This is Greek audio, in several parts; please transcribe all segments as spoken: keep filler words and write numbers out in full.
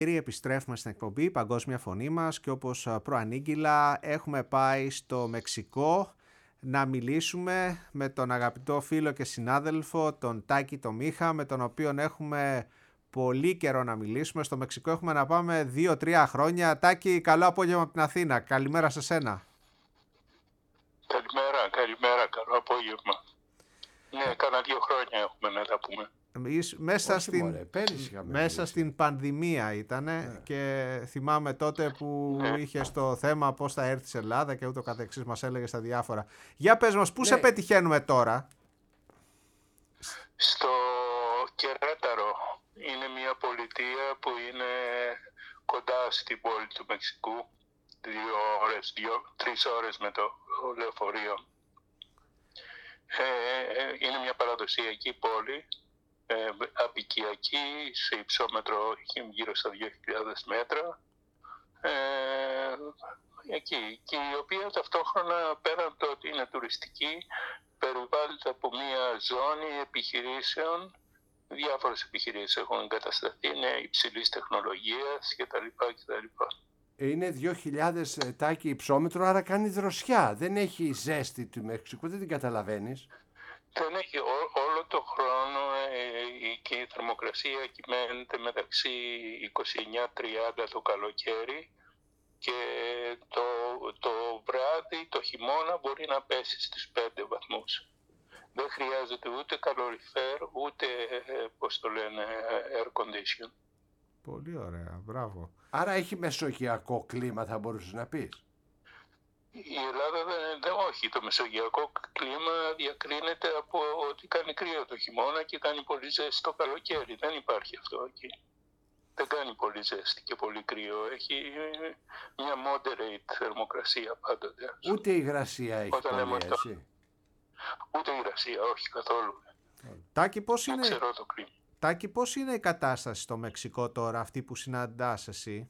Επιστρέφουμε στην εκπομπή Παγκόσμια Φωνή μας και όπως προανήγγυλα έχουμε πάει στο Μεξικό να μιλήσουμε με τον αγαπητό φίλο και συνάδελφο τον Τάκη τον Μίχα, με τον οποίο έχουμε πολύ καιρό να μιλήσουμε. Στο Μεξικό έχουμε να πάμε δύο τρία χρόνια. Τάκη, καλό απόγευμα από την Αθήνα. Καλημέρα σε σένα. Καλημέρα, καλημέρα, καλό απόγευμα. Ναι, κάνα δύο χρόνια έχουμε να τα πούμε. Μέσα, Όχι, στην, μωρέ, μέσα στην πανδημία ήτανε yeah. και θυμάμαι τότε που yeah. είχες το θέμα πώς θα έρθει στην Ελλάδα και ούτω καθεξής, μας έλεγε στα διάφορα. Για πες μας, πού yeah. σε πετυχαίνουμε τώρα? Στο Κερέταρο. Είναι μια πολιτεία που είναι κοντά στην πόλη του Μεξικού. Δύο ώρες, δύο, τρεις ώρες με το λεωφορείο. Ε, είναι μια παραδοσιακή πόλη. Ε, απικιακή, σε υψόμετρο γύρω στα δύο χιλιάδες μέτρα, ε, εκεί, και η οποία ταυτόχρονα πέραν το ότι είναι τουριστική, περιβάλλεται από μια ζώνη επιχειρήσεων, διάφορες επιχειρήσεις έχουν εγκατασταθεί, είναι υψηλής τεχνολογίας κτλ. κτλ. Είναι δύο χιλιάδες Τάκη υψόμετρο, άρα κάνει δροσιά, δεν έχει ζέστη του Μεξικού, δεν την καταλαβαίνεις. Δεν έχει ό, όλο το χρόνο ε, και η θερμοκρασία κυμαίνεται μεταξύ είκοσι εννιά τριάντα το καλοκαίρι και το, το βράδυ, το χειμώνα μπορεί να πέσει στις πέντε βαθμούς. Δεν χρειάζεται ούτε καλοριφέρ, ούτε, ε, πώς το λένε, air condition. Πολύ ωραία, μπράβο. Άρα έχει μεσογειακό κλίμα, θα μπορούσες να πεις. Η Ελλάδα δεν, δεν, όχι, το μεσογειακό κλίμα διακρίνεται από ότι κάνει κρύο το χειμώνα και κάνει πολύ ζέστη το καλοκαίρι. Δεν υπάρχει αυτό εκεί. Δεν κάνει πολύ ζέστη και πολύ κρύο. Έχει μια moderate θερμοκρασία πάντοτε. Ούτε η υγρασία έχει Όταν πολύ, το... έτσι. Ούτε η υγρασία, όχι καθόλου. Τάκη, πώς είναι... ξέρω το κλίμα. Τάκη, πώς είναι η κατάσταση στο Μεξικό τώρα, αυτή που συναντάς εσύ?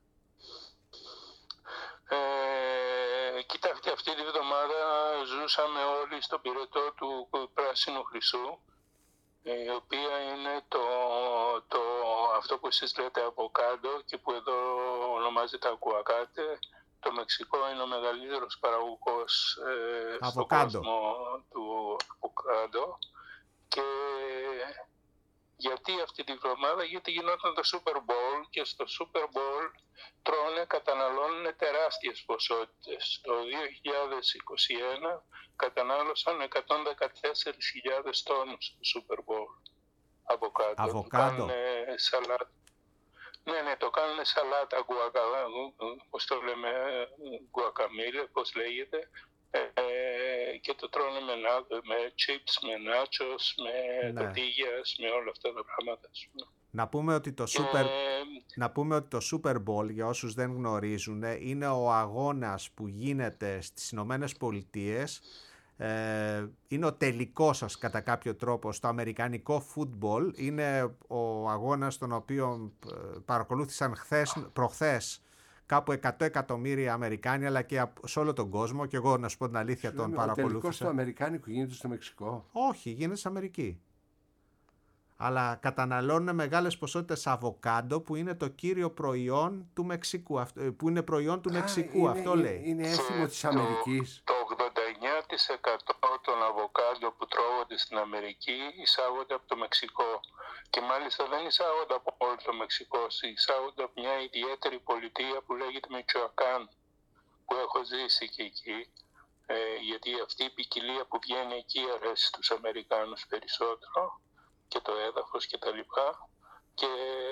Ε, Κοιτάξτε, αυτή τη βδομάδα ζούσαμε όλοι στον πυρετό του πράσινου χρυσού, η οποία είναι το, το, αυτό που εσείς λέτε αβοκάντο και που εδώ ονομάζεται ακουακάτε. Το Μεξικό είναι ο μεγαλύτερος παραγωγός ε, στον κόσμο του αβοκάντο. Και γιατί αυτή τη βδομάδα? Γιατί γινόταν το Super Bowl και στο Super Bowl τρώνε, καταναλώνουν τεράστιες ποσότητες. Το δύο χιλιάδες είκοσι ένα κατανάλωσαν εκατόν δεκατέσσερις χιλιάδες τόνους στο Super Bowl αβοκάντο. Αβοκάντο. Σαλάτα. Ναι, ναι, το κάνουν σαλάτα, γουακα, πώς το λέμε, γκουακαμίλε, πώς λέγεται. Ε, και το τρώνε με, με chips, με nachos, με ναι. tortillas, με όλα αυτά τα πράγματα. Να πούμε ότι το και... Super, να πούμε ότι το Super Bowl, για όσους δεν γνωρίζουν, είναι ο αγώνας που γίνεται στις Ηνωμένες Πολιτείες. Ε, είναι ο τελικός σας κατά κάποιο τρόπο στο αμερικανικό football. Είναι ο αγώνας τον οποίο παρακολούθησαν χθες, προχθές κάπου εκατό εκατομμύρια Αμερικάνοι, αλλά και σε όλο τον κόσμο. Και εγώ, να σου πω την αλήθεια, τον παρακολούθησα. Ο τελικός του Αμερικάνικου γίνεται στο Μεξικό? Όχι, γίνεται στην Αμερική. Αλλά καταναλώνουν μεγάλες ποσότητες αβοκάντο, που είναι το κύριο προϊόν του Μεξικού. Που είναι προϊόν του Α, Μεξικού, είναι, αυτό είναι, λέει. Είναι έθιμο της Αμερικής. Το, το ογδόντα εννιά τοις εκατό των αβοκάντο που τρώγονται στην Αμερική εισάγονται από το Μεξικό. Και μάλιστα δεν εισάγονται από όλο το Μεξικό, εισάγονται από μια ιδιαίτερη πολιτεία που λέγεται Μιτσοακάν, που έχω ζήσει και εκεί. Ε, γιατί αυτή η ποικιλία που βγαίνει εκεί αρέσει στους Αμερικάνους περισσότερο, και το έδαφος και τα λοιπά. Και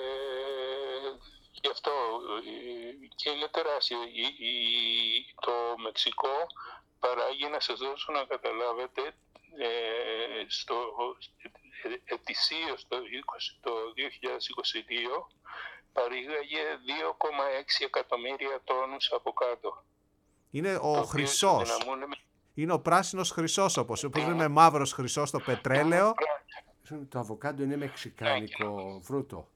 γι' αυτό και είναι τεράστιο. Η, η, το Μεξικό παράγει, να σας δώσω να καταλάβετε, ε, στο, ετησίως το, το δύο χιλιάδες είκοσι δύο παρήγαγε δύο κόμμα έξι εκατομμύρια τόνους αβοκάντο. Είναι ο χρυσός. Είναι ο πράσινος χρυσός, όπως, όπως λέμε μαύρος χρυσός το πετρέλαιο. Το αβοκάντο είναι μεξικάνικο φρούτο.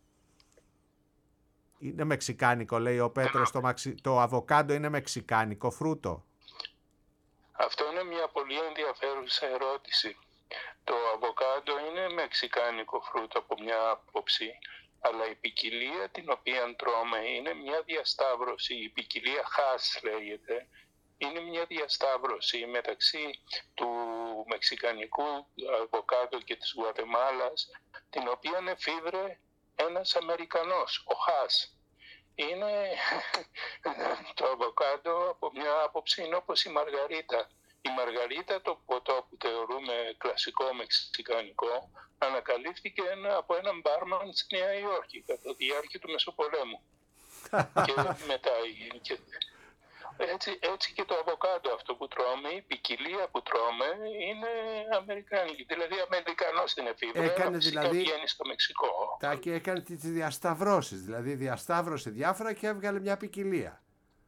Είναι μεξικάνικο, λέει ο Πέτρος. Το, μαξι... το αβοκάντο είναι μεξικάνικο φρούτο. Αυτό είναι μια πολύ ενδιαφέρουσα ερώτηση. Το αβοκάντο είναι μεξικάνικο φρούτο από μια άποψη. Αλλά η ποικιλία την οποία τρώμε είναι μια διασταύρωση, η ποικιλία Hass λέγεται, είναι μια διασταύρωση μεταξύ του μεξικανικού αβοκάντο και της Γουατεμάλας, την οποία εφήβρε ένας Αμερικανός, ο Hass. Είναι το αβοκάντο από μια άποψη είναι όπως η μαργαρίτα. Η μαργαρίτα, το ποτό που θεωρούμε κλασικό μεξικανικό, ανακαλύφθηκε ένα, από έναν μπάρμαν στη Νέα Υόρκη κατά τη διάρκεια του Μεσοπολέμου. Και μετά και, έτσι, έτσι και το αβοκάντο αυτό που τρώμε, η ποικιλία που τρώμε είναι αμερικάνικη. Δηλαδή Αμερικανός την εφήβρε, έκανε δηλαδή, βγαίνει στο Μεξικό. Τάκη, έκανε τις διασταυρώσεις, δηλαδή διασταύρωσε διάφορα και έβγαλε μια ποικιλία.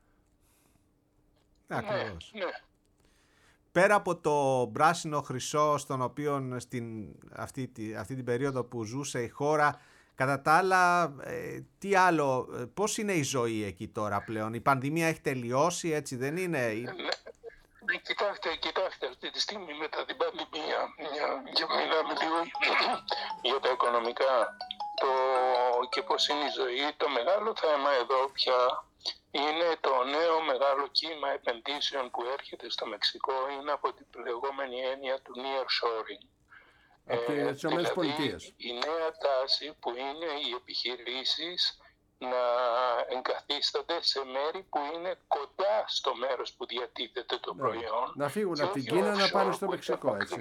Ακριβώς. Ναι, ναι. Πέρα από το πράσινο χρυσό στον οποίο στην, αυτή, αυτή την περίοδο που ζούσε η χώρα, κατά τα άλλα, ε, τι άλλο, πώς είναι η ζωή εκεί τώρα πλέον? Η πανδημία έχει τελειώσει, έτσι δεν είναι? Ναι, κοιτάξτε, κοιτάξτε, αυτή τη στιγμή μετά την πανδημία, και μιλάμε λίγο για τα οικονομικά το, και πώς είναι η ζωή, το μεγάλο θέμα εδώ πια είναι το νέο μεγάλο κύμα επενδύσεων που έρχεται στο Μεξικό, είναι από την λεγόμενη έννοια του nearshoring. Από ε, τις δηλαδή η νέα τάση που είναι οι επιχειρήσεις να εγκαθίστανται σε μέρη που είναι κοντά στο μέρος που διατίθεται το ναι. προϊόν. Να φύγουν από την Κίνα να πάνε στο Μεξικό, έτσι.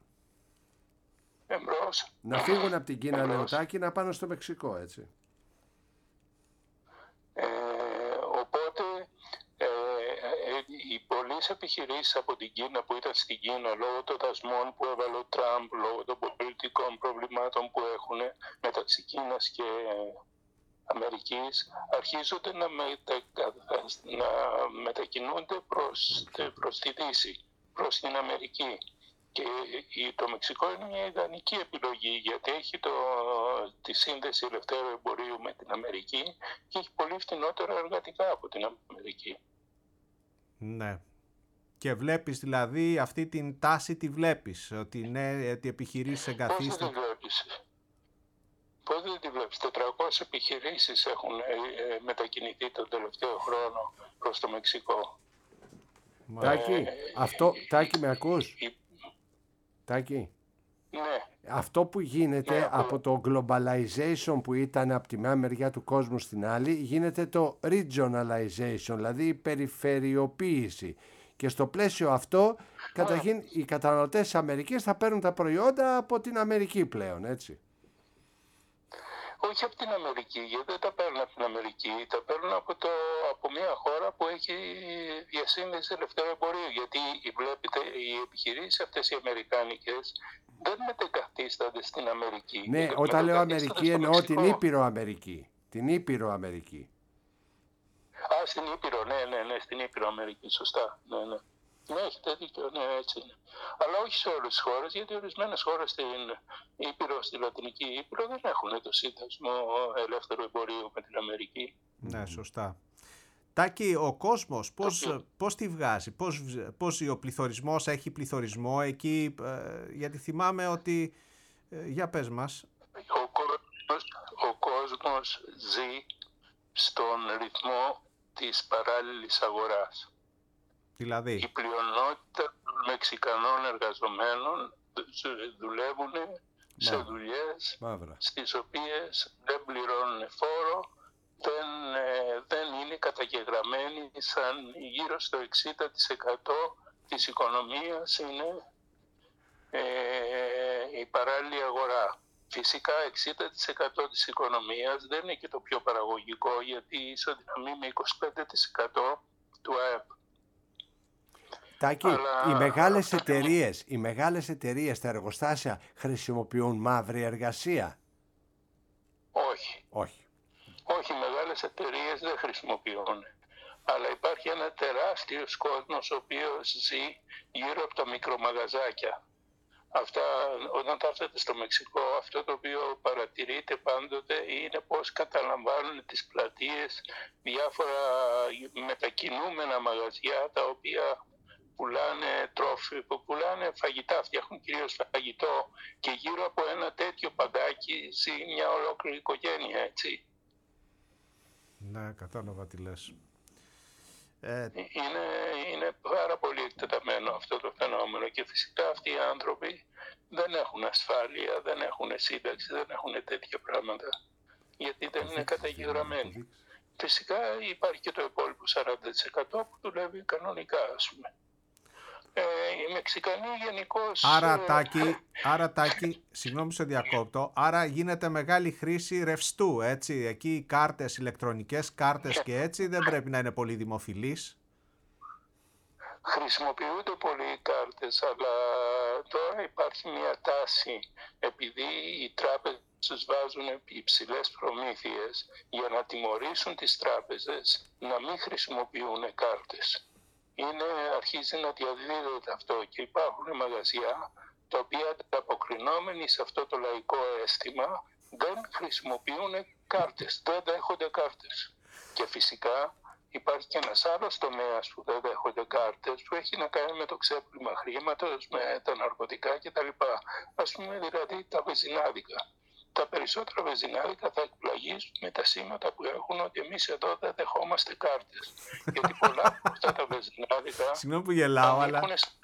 Εμπρός. Να φύγουν από την Κίνα νεοτάκι να πάνε στο Μεξικό, έτσι. Ε, οπότε ε, ε, οι πολλές επιχειρήσεις από την Κίνα που ήταν στην Κίνα λόγω των δασμών που έβαλε ο Τραμπ, λόγω των πολιτικών προβλημάτων που έχουν μεταξύ Κίνας και Αμερικής, αρχίζονται να, μετα, να μετακινούνται προς, προς τη Δύση, προς την Αμερική. Και το Μεξικό είναι μια ιδανική επιλογή γιατί έχει το, τη σύνδεση ελευθέρου εμπορίου με την Αμερική και έχει πολύ φτηνότερα εργατικά από την Αμερική. Ναι. Και βλέπεις δηλαδή αυτή την τάση τη βλέπεις, ότι ναι, ότι επιχειρήσεις εγκαθίστανται. Πώς δεν τη βλέπεις? Πώς δεν τη βλέπεις? τετρακόσιες επιχειρήσεις έχουν ε, μετακινηθεί τον τελευταίο χρόνο προς το Μεξικό. Τάκη, ε, αυτό, Τάκη με ακούς? Η, Τάκη. Ναι. Αυτό που γίνεται ναι, από το globalization που ήταν από τη μια μεριά του κόσμου στην άλλη, γίνεται το regionalization, δηλαδή η περιφερειοποίηση. Και στο πλαίσιο αυτό, καταρχήν, οι καταναλωτές της Αμερικής θα παίρνουν τα προϊόντα από την Αμερική πλέον, έτσι. Όχι από την Αμερική, γιατί δεν τα παίρνουν από την Αμερική, τα παίρνουν από, το, από μια χώρα που έχει διασύνδεση ελευθερού εμπορίου. Γιατί βλέπετε, οι επιχειρήσεις αυτές οι αμερικάνικες δεν μετεγκαθίστανται στην Αμερική. Ναι, όταν λέω Αμερική εννοώ την Ήπειρο Αμερική. Την Ήπειρο Αμερική. Α, στην Ήπειρο, ναι, ναι, ναι, στην Ήπειρο Αμερική, σωστά. Ναι, ναι. Ναι, έχετε δίκιο, ναι, έτσι είναι. Αλλά όχι σε όλες τις χώρες, γιατί ορισμένες χώρες στην Ήπειρο, στη Λατινική Ήπειρο δεν έχουν το σύνδεσμο ελεύθερου εμπορίου με την Αμερική. Ναι, σωστά. Τάκη, ο κόσμος πώς, okay. πώς τη βγάζει, πώς, πώς ο πληθωρισμός έχει πληθωρισμό εκεί, ε, γιατί θυμάμαι ότι, ε, για πες μας. Ο κόσμος, ο κόσμος ζει στον ρυθμό της παράλληλης αγοράς. Δηλαδή. Η πλειονότητα των Μεξικανών εργαζομένων δουλεύουν Μαύρα. σε δουλειές Μαύρα. στις οποίες δεν πληρώνουν φόρο, δεν, δεν είναι καταγεγραμμένοι σαν γύρω στο εξήντα τοις εκατό της οικονομίας είναι ε, η παράλληλη αγορά. Φυσικά εξήντα τοις εκατό της οικονομίας δεν είναι και το πιο παραγωγικό γιατί ισοδυναμεί με είκοσι πέντε τοις εκατό του ΑΕΠ. Τάκη, αλλά... οι μεγάλες εταιρείες, οι μεγάλες εταιρείες, τα εργοστάσια χρησιμοποιούν μαύρη εργασία? Όχι. Όχι. Όχι, οι μεγάλες εταιρείες δεν χρησιμοποιούν. Αλλά υπάρχει ένα τεράστιος κόσμος ο οποίος ζει γύρω από τα μικρομαγαζάκια. Αυτά, όταν θα έρθετε στο Μεξικό, αυτό το οποίο παρατηρείτε πάντοτε είναι πώς καταλαμβάνουν τις πλατείες διάφορα μετακινούμενα μαγαζιά τα οποία πουλάνε τρόφι, που πουλάνε φαγητά, φτιάχνουν κυρίως φαγητό και γύρω από ένα τέτοιο παγκάκι ζει μια ολόκληρη οικογένεια, έτσι. Ναι, κατάλαβα τι λες. Ε... Είναι, είναι πάρα πολύ εκτεταμένο αυτό το φαινόμενο και φυσικά αυτοί οι άνθρωποι δεν έχουν ασφάλεια, δεν έχουν σύνταξη, δεν έχουν τέτοια πράγματα, γιατί δεν είναι καταγεγραμμένοι. Φυσικά υπάρχει και το υπόλοιπο σαράντα τοις εκατό που δουλεύει κανονικά, ας πούμε. Ε, οι Μεξικανοί γενικώς... Άρα, Τάκη, άρα, Τάκη, συγγνώμη σε διακόπτω, άρα γίνεται μεγάλη χρήση ρευστού, έτσι. Εκεί οι κάρτες, ηλεκτρονικές κάρτες και έτσι δεν πρέπει να είναι πολύ δημοφιλείς. Χρησιμοποιούνται πολύ οι κάρτες, αλλά τώρα υπάρχει μια τάση, επειδή οι τράπεζες βάζουν υψηλές προμήθειες για να τιμωρήσουν τις τράπεζες να μην χρησιμοποιούν κάρτες. Είναι, αρχίζει να διαδίδεται αυτό και υπάρχουν μαγαζιά τα οποία ανταποκρινόμενοι σε αυτό το λαϊκό αίσθημα δεν χρησιμοποιούν κάρτες, δεν δέχονται κάρτες. Και φυσικά υπάρχει και ένας άλλος τομέας που δεν δέχονται κάρτες που έχει να κάνει με το ξέπλυμα χρήματος, με τα ναρκωτικά κτλ. Ας πούμε δηλαδή τα βεζινάδικα. Τα περισσότερα βεζινάδικα θα εκπλαγήσουν με τα σήματα που έχουν ότι εμείς εδώ δεν δεχόμαστε κάρτες. Γιατί πολλά από αυτά τα βεζινάδικα... Συγγνώμη που γελάω, αλλά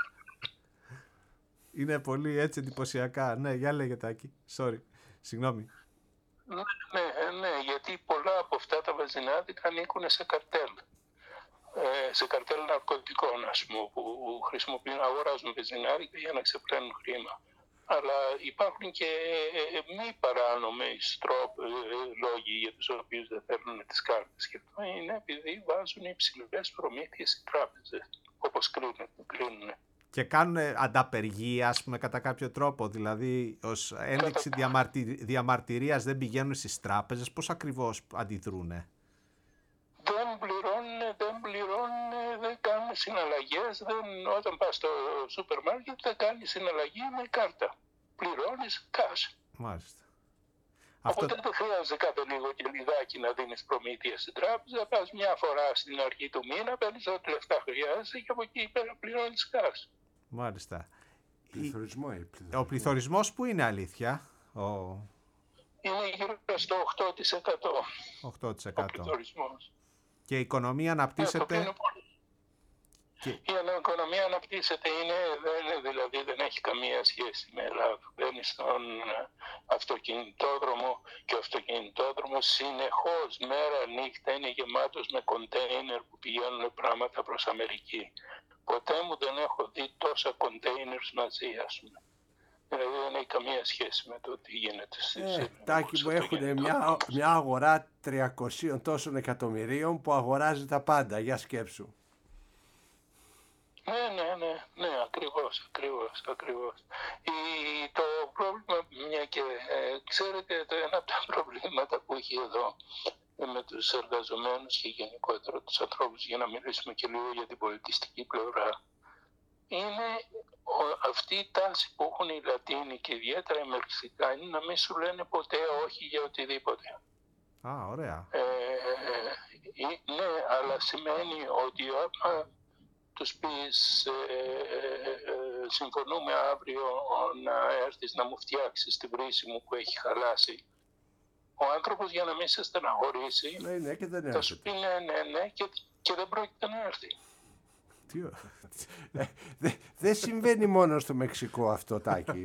είναι πολύ έτσι εντυπωσιακά. Ναι, για λέγε Τάκη. Sorry. Συγγνώμη. Ναι, ναι, ναι, γιατί πολλά από αυτά τα βεζινάδικα ανήκουν σε καρτέλ. Ε, σε καρτέλ ναρκωτικών, ας πούμε, που χρησιμοποιούν, αγοράζουν βεζινάδικα για να ξεπλένουν χρήμα. Αλλά υπάρχουν και μη παράνομες τρόποι, λόγοι για τους οποίους δεν θέλουν τις κάρτες. Και αυτό είναι επειδή βάζουν υψηλές προμήθειες οι τράπεζες, όπως κρίνουν. Και κάνουν ανταπεργία, ας πούμε, κατά κάποιο τρόπο. Δηλαδή, ως ένδειξη κατά... διαμαρτι... διαμαρτυρίας δεν πηγαίνουν στις τράπεζες. Πώς ακριβώς αντιδρούνε? Δεν πληρώνουν, δεν πληρώνουν, δεν κάνουν συναλλαγές. Δεν, όταν πας στο σούπερ μάρκετ δεν κάνεις συναλλαγή με κάρτα. Πληρώνεις cash. Μάλιστα. Οπότε Αυτό... δεν χρειάζεται κάθε λίγο και λιγάκι να δίνεις προμήθεια στην τράπεζα. Πας μια φορά στην αρχή του μήνα, παίρνεις ό,τι λεφτά χρειάζεσαι και από εκεί πέρα πληρώνεις cash. Μάλιστα. Πληθωρισμό, η... πληθωρισμό. Ο πληθωρισμός που είναι αλήθεια? Ο... Είναι γύρω στο οκτώ τοις εκατό. οκτώ τοις εκατό. Ο πληθωρισμός. Και η οικονομία αναπτύσσεται... Yeah, και... Η οικονομία αναπτύσσεται, είναι, δεν, δηλαδή δεν έχει καμία σχέση με Ελλάδα. Μπαίνει στον αυτοκινητόδρομο και ο αυτοκινητόδρομος συνεχώς μέρα νύχτα είναι γεμάτος με κοντέινερ που πηγαίνουν πράγματα προς Αμερική. Ποτέ μου δεν έχω δει τόσα κοντέινερ μαζί, ας πούμε. Δηλαδή δεν έχει καμία σχέση με το τι γίνεται στις... Ε, Τάκη μου, έχουν μια, μια αγορά τριακοσίων τόσων εκατομμυρίων που αγοράζει τα πάντα. Για σκέψου. Ναι, ναι, ναι, ναι, ακριβώς, ακριβώς, ακριβώς. Η, το πρόβλημα, μια και ε, ξέρετε, το ένα από τα προβλήματα που έχει εδώ με τους εργαζομένους και γενικότερα τους ανθρώπους, για να μιλήσουμε και λίγο για την πολιτιστική πλευρά, είναι ο, αυτή η τάση που έχουν οι Λατίνοι και ιδιαίτερα οι Μεξικάνοι να μην σου λένε ποτέ όχι για οτιδήποτε. Α, ωραία. Ε, ε, ναι, αλλά σημαίνει ότι άμα τους πεις ε, ε, ε, συμφωνούμε αύριο να έρθεις να μου φτιάξεις τη βρύση μου που έχει χαλάσει, ο άνθρωπος για να μην σε στεναχωρήσει ναι, ναι, και δεν θα σου πει ναι, ναι, ναι και, και δεν πρόκειται να έρθει. Δεν δε, δε συμβαίνει μόνο στο Μεξικό αυτό, Τάκη.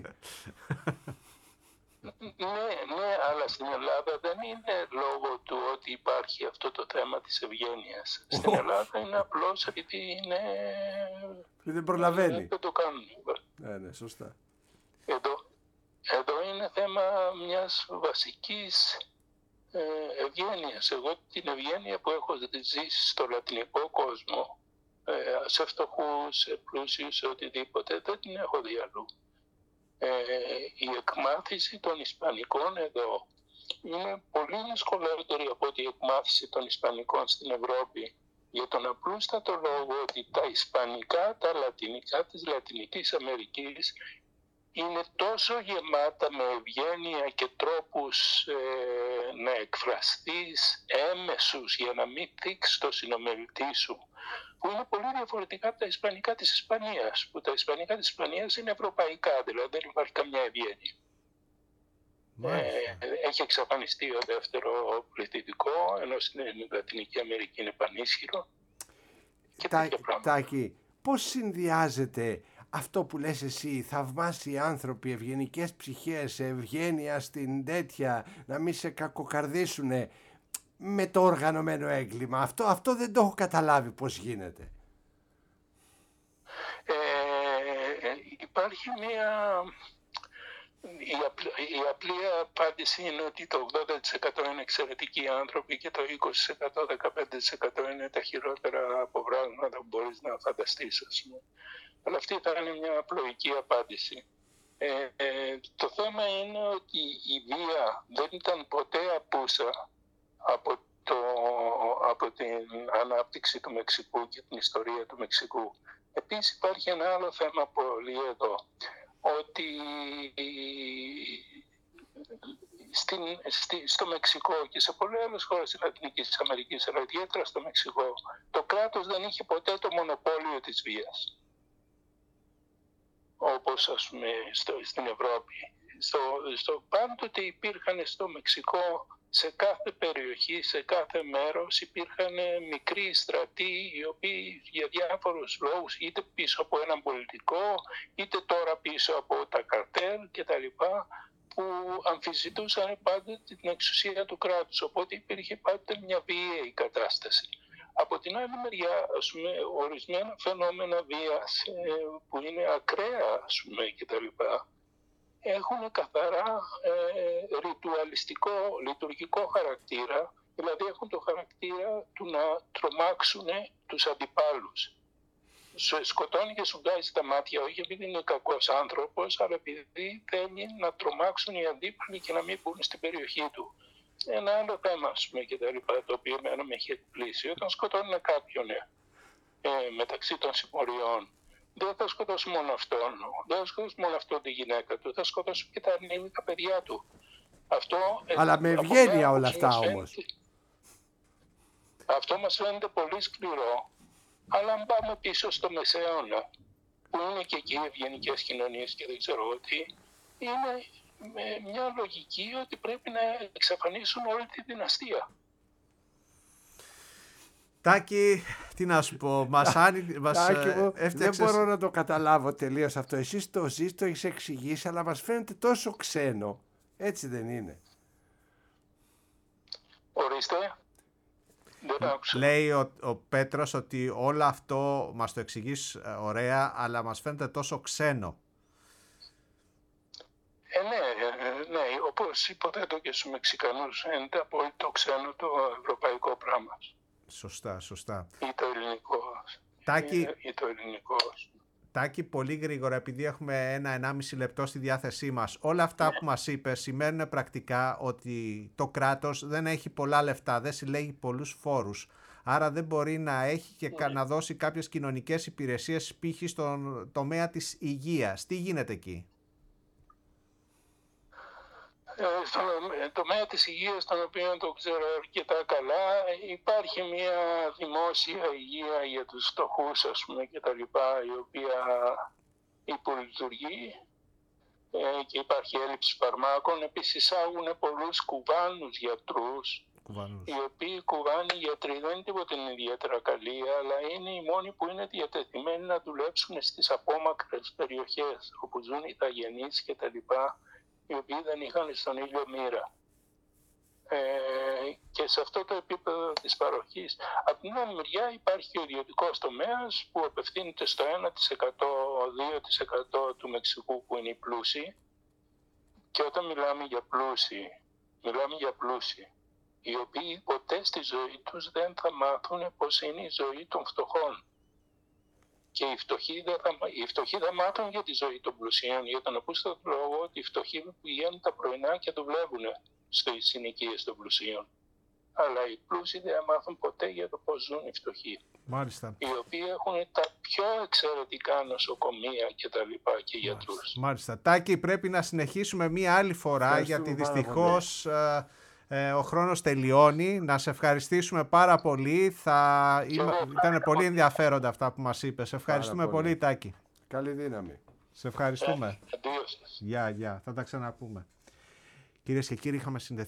Ναι, ναι, αλλά στην Ελλάδα δεν είναι λόγω του ότι υπάρχει αυτό το θέμα της ευγένειας. Στην Ελλάδα είναι απλώς επειδή είναι... δεν προλαβαίνει. Δεν το κάνουν. Ναι, ναι, σωστά. Εδώ, εδώ είναι θέμα μιας βασικής ε, ευγένειας. Εγώ την ευγένεια που έχω ζήσει στο λατινικό κόσμο, ε, σε φτωχούς, σε πλούσιους, σε οτιδήποτε, δεν την έχω δει αλλού. Ε, η εκμάθηση των Ισπανικών εδώ είναι πολύ δυσκολότερη από τη εκμάθηση των Ισπανικών στην Ευρώπη, για τον απλούστατο λόγο ότι τα Ισπανικά, τα Λατινικά της Λατινικής Αμερικής είναι τόσο γεμάτα με ευγένεια και τρόπους ε, να εκφραστείς έμεσους για να μην θίξεις το συνομιλητή σου, που είναι πολύ διαφορετικά από τα ισπανικά της Ισπανίας, που τα ισπανικά της Ισπανίας είναι ευρωπαϊκά, δηλαδή δεν υπάρχει καμιά ευγένεια. Ε, έχει εξαφανιστεί ο δεύτερο πληθυντικό, ενώ στην Λατινική Αμερική είναι πανίσχυρο. Και Τάκη, Τάκη, πώς συνδυάζεται αυτό που λες εσύ, θαυμάσιοι άνθρωποι, ευγενικές ψυχές, ευγένεια στην τέτοια, να μην σε κακοκαρδίσουνε, με το οργανωμένο έγκλημα? Αυτό, αυτό δεν το έχω καταλάβει πώς γίνεται. Ε, υπάρχει μια... Η απλή, η απλή απάντηση είναι ότι το ογδόντα τοις εκατό είναι εξαιρετικοί άνθρωποι και το είκοσι τοις εκατό, δεκαπέντε τοις εκατό είναι τα χειρότερα αποβράγματα που μπορείς να φανταστείς, ας πούμε. Αλλά αυτή θα είναι μια απλοϊκή απάντηση. Ε, ε, το θέμα είναι ότι η βία δεν ήταν ποτέ απούσα από, το, από την ανάπτυξη του Μεξικού και την ιστορία του Μεξικού. Επίσης υπάρχει ένα άλλο θέμα πολύ εδώ, ότι στην, στη, στο Μεξικό και σε πολλές άλλες χώρες της Λατινικής Αμερικής, αλλά ιδιαίτερα στο Μεξικό, το κράτος δεν είχε ποτέ το μονοπόλιο της βίας. Όπως, ας πούμε, στο, στην Ευρώπη. Στο, στο, πάντοτε υπήρχαν στο Μεξικό, σε κάθε περιοχή, σε κάθε μέρος, υπήρχαν μικροί στρατοί οι οποίοι για διάφορους λόγους, είτε πίσω από έναν πολιτικό, είτε τώρα πίσω από τα καρτέλ κτλ., που αμφισβητούσαν πάντοτε την εξουσία του κράτους. Οπότε υπήρχε πάντοτε μια βίαιη κατάσταση. Από την άλλη μεριά, ας πούμε, ορισμένα φαινόμενα βίας που είναι ακραία, ας πούμε, κτλ., έχουν καθαρά ε, ρητουαλιστικό, λειτουργικό χαρακτήρα, δηλαδή έχουν το χαρακτήρα του να τρομάξουν τους αντιπάλους. Σου σκοτώνει και σου βγάζει τα μάτια, όχι επειδή είναι κακός άνθρωπος, αλλά επειδή θέλει να τρομάξουν οι αντίπαλοι και να μην μπουν στην περιοχή του. Ένα άλλο θέμα, ας πούμε, και τα λοιπά, το οποίο εμένα με έχει εκπλήσει, όταν σκοτώνουν κάποιον ε, μεταξύ των συμμοριών, δεν θα σκοτώσουν μόνο αυτόν, δεν θα σκοτώσουν μόνο αυτόν τη γυναίκα του, θα σκοτώσουν και τα ανήλικα παιδιά του. Αυτό, αλλά με ευγένεια όλα αυτά φαίνεται, όμως. Αυτό μας φαίνεται πολύ σκληρό, αλλά αν πάμε πίσω στο Μεσαίωνα, που είναι και εκεί ευγενικές κοινωνίες και δεν ξέρω τι, είναι με μια λογική ότι πρέπει να εξαφανίσουν όλη τη δυναστεία. Τάκη, τι να σου πω, μας άνοιξε, μας έφτιαξες... Δεν μπορώ να το καταλάβω τελείως αυτό. Εσείς το ζεις, το έχεις εξηγήσει, αλλά μας φαίνεται τόσο ξένο. Έτσι δεν είναι? Ορίστε. Δεν άκουσα. Λέει ο, ο Πέτρος ότι όλο αυτό μας το εξηγείς ωραία, αλλά μας φαίνεται τόσο ξένο. Ε, ναι, ναι, όπως υποθέτω και στους Μεξικανούς, είναι απόλυτο ξένο το ευρωπαϊκό πράγμα. Σωστά, σωστά. Ή το ελληνικό. Τάκη, ή, ή το ελληνικό. Τάκη, πολύ γρήγορα, επειδή έχουμε ένα ενάμιση λεπτό στη διάθεσή μας, όλα αυτά που μας είπες σημαίνουν πρακτικά ότι το κράτος δεν έχει πολλά λεφτά, δεν συλλέγει πολλούς φόρους, άρα δεν μπορεί να έχει και ναι. να δώσει κάποιες κοινωνικές υπηρεσίες, π.χ. στον τομέα της υγείας. Τι γίνεται εκεί? Στον τομέα της υγείας, τον οποίο το ξέρω αρκετά καλά, υπάρχει μια δημόσια υγεία για τους φτωχούς, ας πούμε, και τα λοιπά, η οποία υπολειτουργεί ε, και υπάρχει έλλειψη φαρμάκων. Επίσης, εισάγουν πολλούς κουβάνους γιατρούς, Κουβάνους. οι οποίοι κουβάνοι γιατροί δεν είναι τίποτα ιδιαίτερα καλοί, αλλά είναι οι μόνοι που είναι διατεθειμένοι να δουλέψουν στις απόμακρες περιοχές, όπου ζουν οι ηθαγενείς και τα λοιπά, οι οποίοι δεν είχαν στον ήλιο μοίρα. Ε, και σε αυτό το επίπεδο της παροχής. Από την άλλη μεριά υπάρχει και ο ιδιωτικός τομέας που απευθύνεται στο ένα τοις εκατό, δύο τοις εκατό του Μεξικού που είναι οι πλούσιοι. Και όταν μιλάμε για πλούσιοι, μιλάμε για πλούσιοι, οι οποίοι ποτέ στη ζωή τους δεν θα μάθουν πώς είναι η ζωή των φτωχών. Και οι φτωχοί, δεν θα, οι φτωχοί θα μάθουν για τη ζωή των πλουσίων, για τον απλούστατο λόγο ότι οι φτωχοί πηγαίνουν τα πρωινά και δουλεύουν στις συνοικίες των πλουσίων. αλλά οι πλούσιοι δεν μάθουν ποτέ για το πώς ζουν οι φτωχοί. Μάλιστα. Οι οποίοι έχουν τα πιο εξαιρετικά νοσοκομεία και τα λοιπά και γιατρούς. Μάλιστα. Τάκη, πρέπει να συνεχίσουμε μία άλλη φορά, γιατί δυστυχώς ε, ε, ο χρόνος τελειώνει. Να σε ευχαριστήσουμε πάρα πολύ. Θα... Είμα... Ήταν πολύ ενδιαφέροντα αυτά που μας είπες. Σε ευχαριστούμε πολύ. πολύ, Τάκη. Καλή δύναμη. Σε ευχαριστούμε. Αντίο σας. Γεια, γεια. Θα τα ξαναπούμε. Κυρίες και κύριοι, είχαμε συνδεθεί